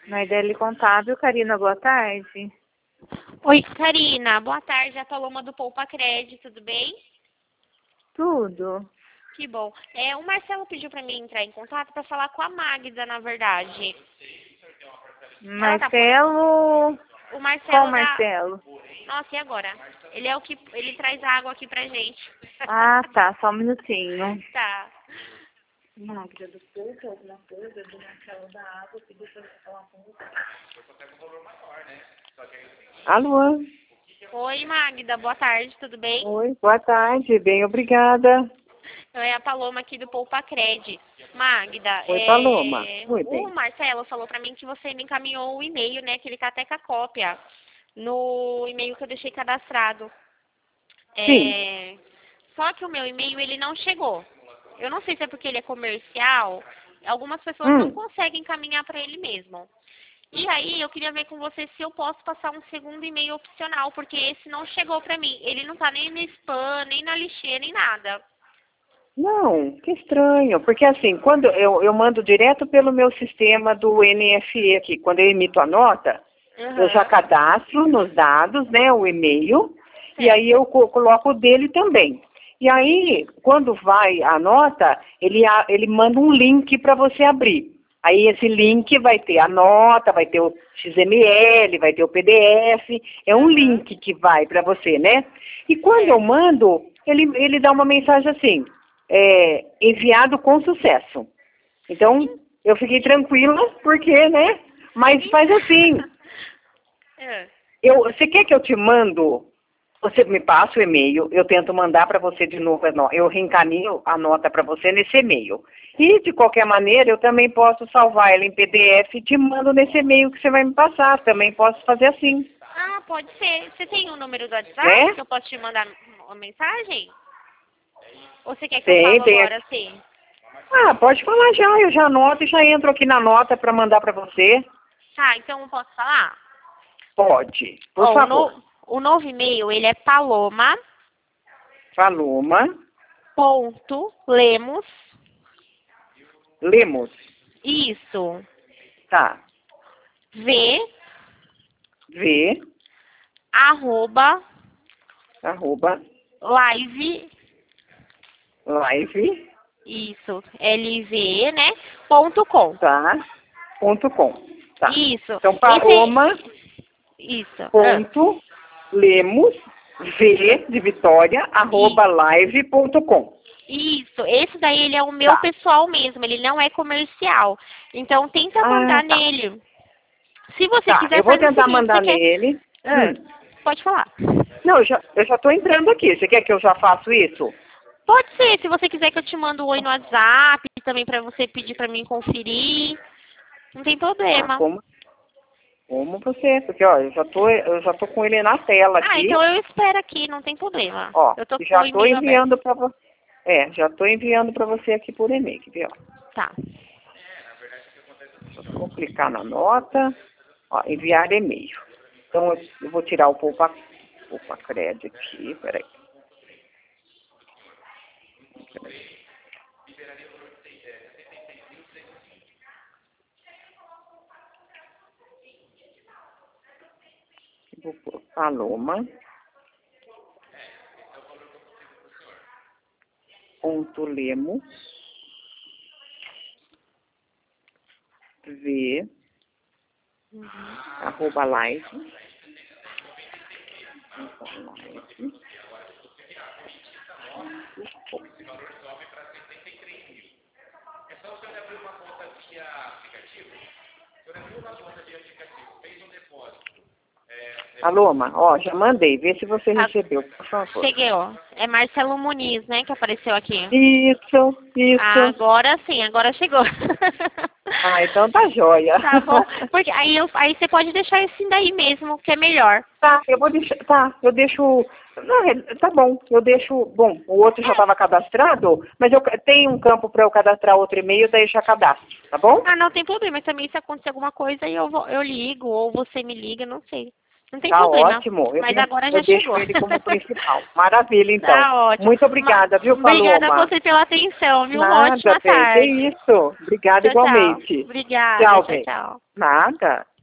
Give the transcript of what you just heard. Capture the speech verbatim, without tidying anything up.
Nardelli Contábil, Karina, boa tarde. Oi, Karina, boa tarde. É a Paloma do Poupa Crédito, tudo bem? Tudo. Que bom. É, o Marcelo pediu para mim entrar em contato para falar com a Magda, na verdade. Marcelo... Tá... O Marcelo Qual da... Marcelo? Nossa, e agora? Ele é o que... Ele traz água aqui pra gente. Ah, tá. Só um minutinho. Tá. Magda do Poupa, alguma coisa do Marcelo da Água, pediu pra você falar com você. Alô? Oi, Magda, boa tarde, tudo bem? Oi, boa tarde. Bem, obrigada. Eu é a Paloma aqui do Poupa Cred. Magda, Oi, é... Paloma. Oi, o bem. Marcelo falou pra mim que você me encaminhou o e-mail, né? Que ele tá até com a cópia no e-mail que eu deixei cadastrado. Sim. É... Só que o meu e-mail, ele não chegou. Eu não sei se é porque ele é comercial, algumas pessoas não Hum. conseguem encaminhar para ele mesmo. E aí, eu queria ver com você se eu posso passar um segundo e-mail opcional, porque esse não chegou para mim. Ele não tá nem no spam, nem na lixeira, nem nada. Não, que estranho. Porque assim, quando eu, eu mando direto pelo meu sistema do N F E aqui, quando eu emito a nota, Uhum. eu já cadastro nos dados, né, o e-mail, Certo. e aí eu co- coloco o dele também. E aí, quando vai a nota, ele, a- ele manda um link para você abrir. Aí esse link vai ter a nota, vai ter o X M L, vai ter o P D F, é um Uhum. link que vai para você, né? E quando eu mando, ele, ele dá uma mensagem assim, é, enviado com sucesso. Então, eu fiquei tranquila, porque, né? Mas faz assim, É. eu, você quer que eu te mando? Você me passa o e-mail, eu tento mandar para você de novo, a no- eu reencaminho a nota para você nesse e-mail. E, de qualquer maneira, eu também posso salvar ela em P D F e te mando nesse e-mail que você vai me passar. Também posso fazer assim. Ah, pode ser. Você tem o número do WhatsApp É? que eu posso te mandar uma mensagem? Ou você quer que eu Tem, falo tem. agora, sim? Ah, pode falar já, eu já anoto e já entro aqui na nota para mandar para você. Tá, então eu posso falar? Pode, por Ó, o, favor. no, o novo e-mail, ele é paloma Paloma ponto lemos, Lemos. isso, Tá. v, V, arroba, arroba, live, live, isso, L V E, né, ponto com. tá, ponto com. Tá. Isso. Então, Paloma, Esse, isso. Ah, ponto, Lemos, V de Vitória, arroba live ponto com. isso. Esse daí, ele é o meu Tá. pessoal mesmo, ele não é comercial. Então, tenta mandar Ah, tá. nele. Se você Tá, quiser, eu vou faz o tentar seguinte, mandar você quer... nele. Ah, Hum. pode falar. Não, eu já, eu já tô entrando aqui. Você quer que eu já faço isso? Pode ser, se você quiser que eu te mando um oi no WhatsApp, também pra você pedir pra mim conferir. Não tem Ah, problema. como, como você? Porque, ó, eu já tô, eu já tô com ele na tela Ah, aqui. então eu espero aqui, não tem problema. Ó, Eu tô com já o tô e-mail aberto. enviando para você. É, já tô enviando para você aqui por e-mail, viu? Tá. Vou clicar na nota, ó, enviar e-mail. Então, eu, eu vou tirar o Poupa, Poupa Cred aqui, peraí. Vou pôr Paloma. Ponto Lemos. V. Uhum. Arroba live. Arroba live. Paloma, ó, já mandei. Vê se você Tá. recebeu, por favor. Cheguei, ó. É Marcelo Muniz, né, que apareceu aqui. Isso, isso. Agora sim, agora chegou. Ah, então tá jóia. Tá bom? Porque aí, eu, aí você pode deixar esse daí mesmo, que é melhor. Tá, eu vou deixar. Tá, eu deixo. Não, é- tá bom, eu deixo. Bom, o outro já estava cadastrado, mas eu tenho um campo para eu cadastrar outro e-mail, daí eu já cadastro, tá bom? Ah, não tem problema. Também se acontecer alguma coisa, eu, vou, eu ligo, ou você me liga, não sei. Não tem Tá problema. ótimo. Eu, Mas tenho, agora já eu deixo chegou. ele como principal. Maravilha, então. Tá ótimo. Muito obrigada, viu, Paloma? Obrigada a você pela atenção, viu? Uma Nada, ótima bem. Que tarde. isso. Obrigada Tchau, tchau. igualmente. Obrigada. Tchau, Tchau, bem. tchau. Nada.